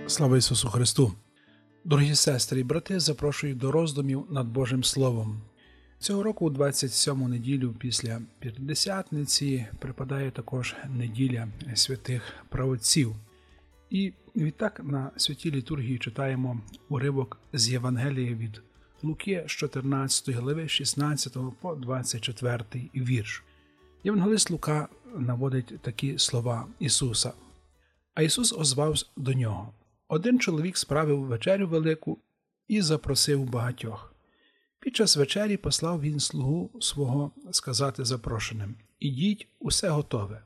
Слава Ісусу Христу! Дорогі сестри і брати, запрошую до роздумів над Божим Словом. Цього року, у 27-му неділю після П'ятидесятниці, припадає також неділя святих праотців. І відтак на святій літургії читаємо уривок з Євангелія від Луки з 14 глави 16 по 24 вірш. Євангелист Лука наводить такі слова Ісуса. А Ісус озвався до нього. Один чоловік справив вечерю велику і запросив багатьох. Під час вечері послав він слугу свого сказати запрошеним: «Ідіть, усе готове».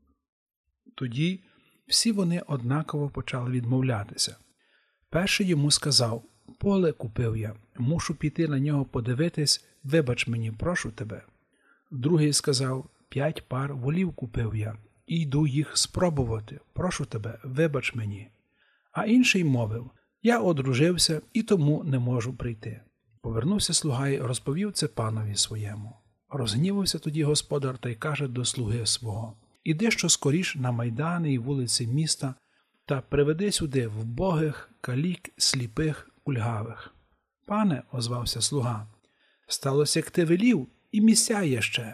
Тоді всі вони однаково почали відмовлятися. Перший йому сказав: «Поле купив я, мушу піти на нього подивитись, вибач мені, прошу тебе». Другий сказав: 5 пар волів купив я, і йду їх спробувати, прошу тебе, вибач мені. А інший мовив: «Я одружився і тому не можу прийти». Повернувся слуга й розповів це панові своєму. Розгнівався тоді господар та й каже до слуги свого: «Іди що скоріш на майдани й вулиці міста та приведи сюди вбогих, калік, сліпих, кульгавих». «Пане», – озвався слуга, – «сталося, як ти велів, і місця є ще».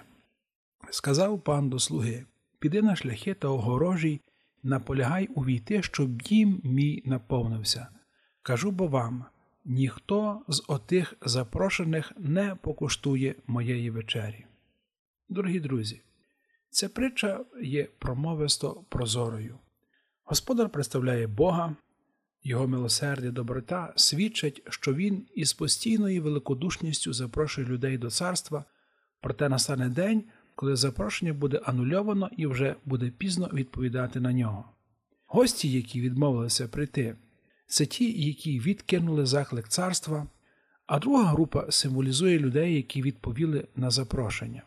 Сказав пан до слуги: «Піди на шляхи та огорожі, наполягай увійти, щоб дім мій наповнився. Кажу бо вам, ніхто з отих запрошених не покуштує моєї вечері». Дорогі друзі, ця притча є промовисто прозорою. Господар представляє Бога, Його милосердя, доброта свідчать, що Він із постійною великодушністю запрошує людей до царства, проте настане день, коли запрошення буде анульовано і вже буде пізно відповідати на нього. Гості, які відмовилися прийти, це ті, які відкинули заклик царства, а друга група символізує людей, які відповіли на запрошення.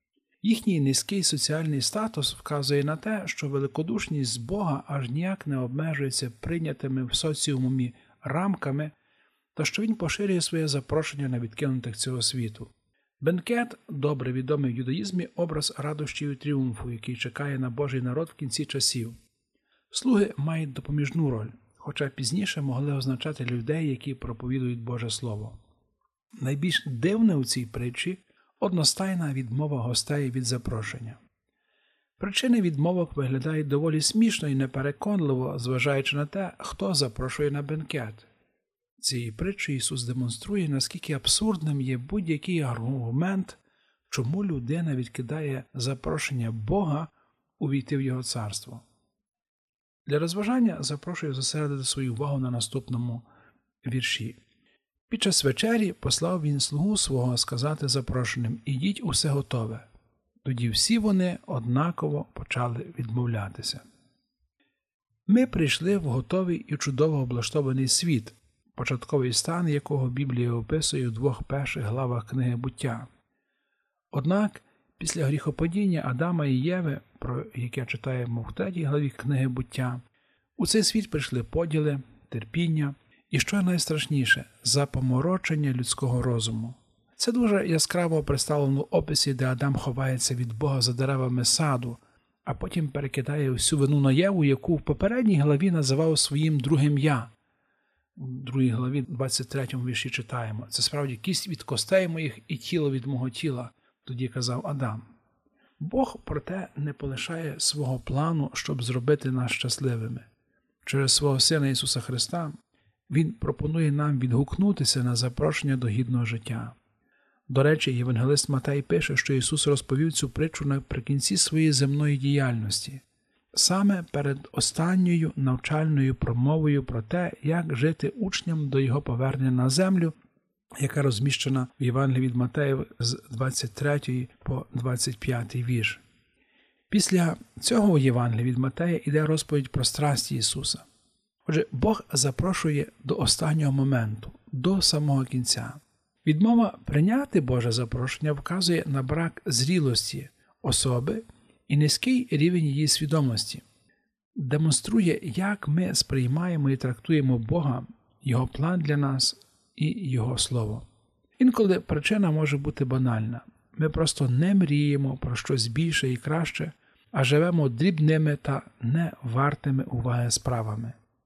Їхній низький соціальний статус вказує на те, що великодушність Бога аж ніяк не обмежується прийнятими в соціумі рамками, та що Він поширює своє запрошення на відкинутих цього світу. Бенкет, добре відомий в юдаїзмі, образ радощів і тріумфу, який чекає на Божий народ в кінці часів. Слуги мають допоміжну роль, хоча пізніше могли означати людей, які проповідують Боже Слово. Найбільш дивне у цій притчі – одностайна відмова гостей від запрошення. Причини відмовок виглядають доволі смішно і непереконливо, зважаючи на те, хто запрошує на бенкет. Цією притчею Ісус демонструє, наскільки абсурдним є будь-який аргумент, чому людина відкидає запрошення Бога увійти в Його царство. Для розважання запрошую зосередити свою увагу на наступному вірші. Під час вечері послав він слугу свого сказати запрошеним: «Ідіть, усе готове». Тоді всі вони однаково почали відмовлятися. Ми прийшли в готовий і чудово облаштований світ, початковий стан якого Біблія описує у 2 перших главах книги «Буття». Однак, після гріхопадіння Адама і Єви, про яке читаємо в 3 главі книги «Буття», у цей світ прийшли поділи, терпіння і, що найстрашніше, запоморочення людського розуму. Це дуже яскраво представлено в описі, де Адам ховається від Бога за деревами саду, а потім перекидає всю вину на Єву, яку в попередній главі називав своїм другим «я». У 2 главі 23 вірші читаємо: «Це справді кість від костей моїх і тіло від мого тіла», тоді казав Адам. Бог, проте, не полишає свого плану, щоб зробити нас щасливими. Через свого Сина Ісуса Христа Він пропонує нам відгукнутися на запрошення до гідного життя. До речі, євангелист Матей пише, що Ісус розповів цю притчу наприкінці своєї земної діяльності, саме перед останньою навчальною промовою про те, як жити учням до Його повернення на землю, яка розміщена в Євангелії від Матея з 23 по 25 вірш. Після цього у Євангелії від Матея йде розповідь про страсті Ісуса. Отже, Бог запрошує до останнього моменту, до самого кінця. Відмова прийняти Боже запрошення вказує на брак зрілості особи і низький рівень її свідомості. Демонструє, як ми сприймаємо і трактуємо Бога, Його план для нас і Його Слово. Інколи причина може бути банальна. Ми просто не мріємо про щось більше і краще, а живемо дрібними та не вартими уваги справами.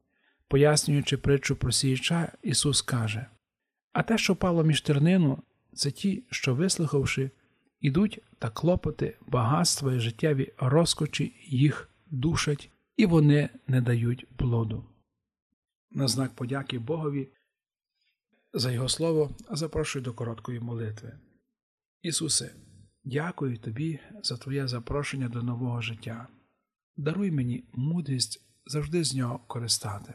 Пояснюючи притчу про сіяча, Ісус каже: «А те, що впало між тернину, це ті, що, вислухавши, ідуть та клопоти, багатства і життєві розкочі їх душать, і вони не дають плоду». На знак подяки Богові за Його слово запрошую до короткої молитви. Ісусе, дякую Тобі за Твоє запрошення до нового життя. Даруй мені мудрість завжди з нього користати.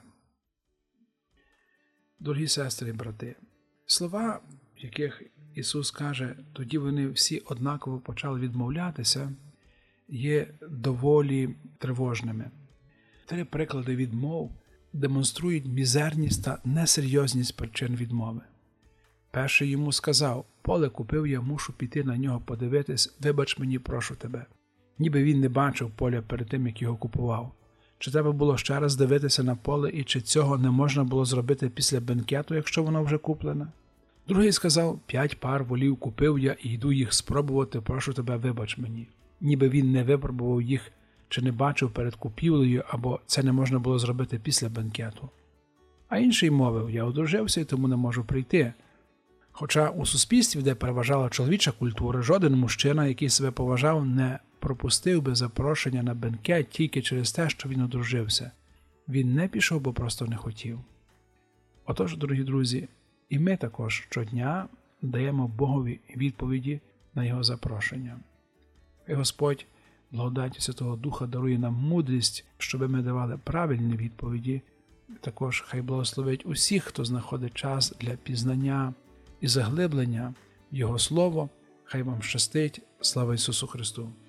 Дорогі сестри і брати, слова, в яких Ісус каже, тоді вони всі однаково почали відмовлятися, є доволі тривожними. 3 приклади відмов демонструють мізерність та несерйозність причин відмови. Перший йому сказав: «Поле купив я, мушу піти на нього подивитись, вибач мені, прошу тебе». Ніби він не бачив поля перед тим, як його купував. Чи треба було ще раз дивитися на поле, і чи цього не можна було зробити після бенкету, якщо воно вже куплене? Другий сказав: 5 пар волів купив я і йду їх спробувати, прошу тебе, вибач мені. Ніби він не випробував їх, чи не бачив перед купівлею, або це не можна було зробити після бенкету. А інший мовив: я одружився і тому не можу прийти. Хоча у суспільстві, де переважала чоловіча культура, жоден мужчина, який себе поважав, не пропустив би запрошення на бенкет тільки через те, що він одружився. Він не пішов, бо просто не хотів. Отож, дорогі друзі, і ми також щодня даємо Богові відповіді на Його запрошення. І Господь, благодаттю Святого Духа, дарує нам мудрість, щоб ми давали правильні відповіді. Також хай благословить усіх, хто знаходить час для пізнання і заглиблення в Його Слово. Хай вам щастить. Слава Ісусу Христу!